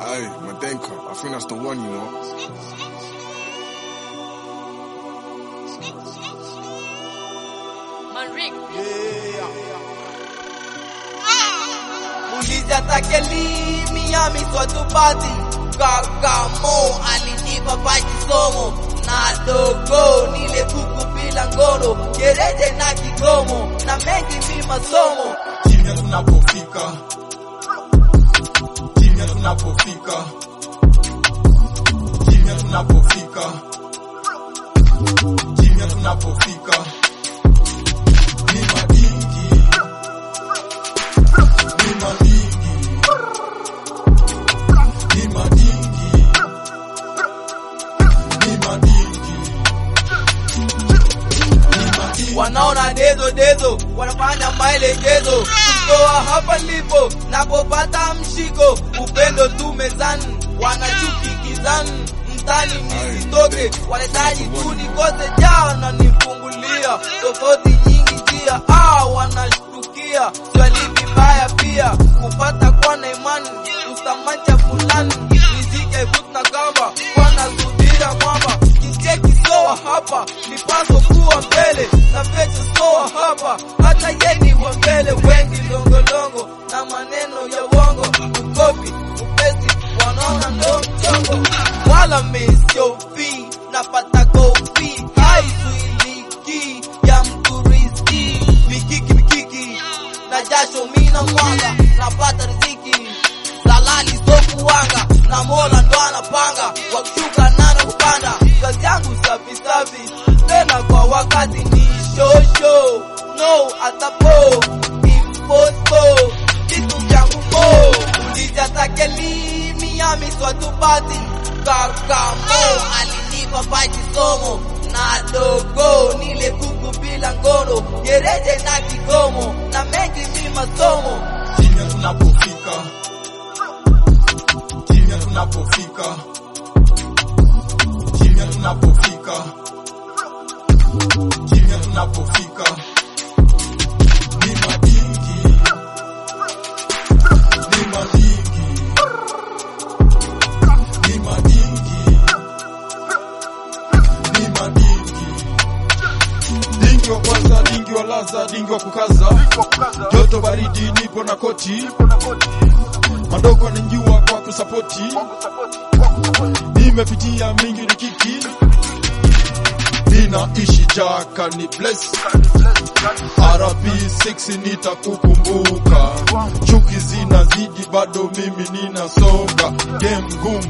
Aye, Madenka, I think that's the one, you know. Uliza takeli Miami swatupati Kakamo alinipa pachi somo na dogo nile kuku bila ngono Gereje na Kigomo na mengi mi masomo. Kimya tunapofika, kimya tunapofika, kimya tunapofika, kimya tunapofika. Ni madingi, ni madingi, ni madingi, ni madingi, ni madingi. Wanaona dezo wanafanya maelekezo kutoa hapa lipo napopata mshiko upendo tu mezani wanachuki kizani mtani nisitoke wanahitaji tu nikose jao na nifungulia tofauti nyingi njia wanashtukia swali vibaya pia kupata kwa na imani usamacha fulani nizike kutna kamba wanasubira kwamba kicheki soa hapa nipaso kuwa mbele na pesa soa hapa hata yeni wa mbele wengi longolongo na maneno ya uongo ukopi upesi wanaona ndo mchongo wala misiofi napata kofi haizuiliki ya mtu riziki mikiki na jasho mina mwanga napata riziki salali sokuwanga na Mola ndo anapanga wakishuka nana kupanda kazi yangu safi tena kwa wakati ni shosho no atapo imposto kitu vyangu mo uliza takeli Miami swatupati Kakamo alinipa pachi somo na dogo nile kuku bila ngono Gereje na Kigomo na mengi mi masomo. Kimya tunapofika, kimya tunapofika, kimya tunapofika, kimya tunapofika. Ni madingi, ni madingi, ni madingi, ni madingi. Dingi wa kwanza, dingi wa laza, dingi wa kukaza. Joto baridi nipo na koti, madogo ninjua kwa kusapoti. Nimepitia mingi nikiki, ninaishi jaka ni bless. RP6 nitakukumbuka, chuki zinazidi bado mimi ninasonga. Game gum,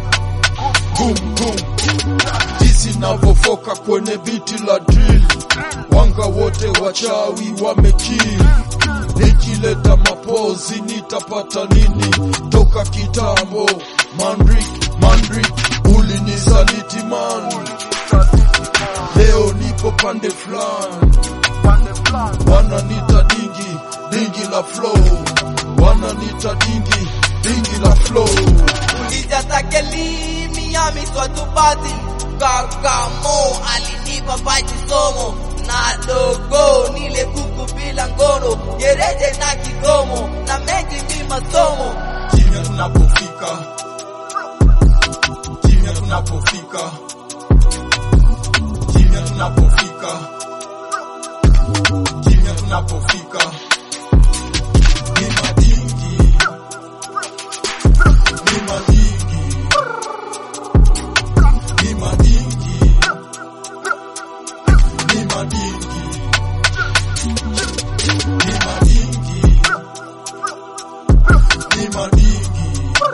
jinsi navofoka kwenye biti la drill. Wanga wote wachawi wamekill. Nikileta mapozi nitapata nini? Toka kitambo Mandrik ulinisaliti man. Leo nipo pande fulani, wananita dingi la flow, wananita dingi la flow. Uliza takeli Miami swatupati Kakamo alinipa pachi somo na dogo nile kuku bila ngono Gereje na Kigomo na mengi mi masomo. Kimya tunapofika, kimya tunapofika, kimya tunapofika, kimya tunapofika. Ni madingi, ni madingi, ni madingi, ni madingi, ni madingi, ni madingi,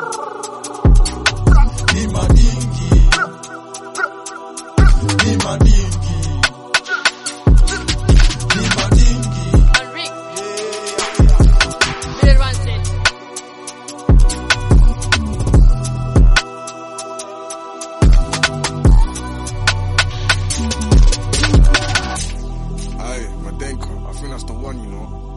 ni madingi, ni madingi, ni madingi. Aye, Madenka, I think that's the one, you know.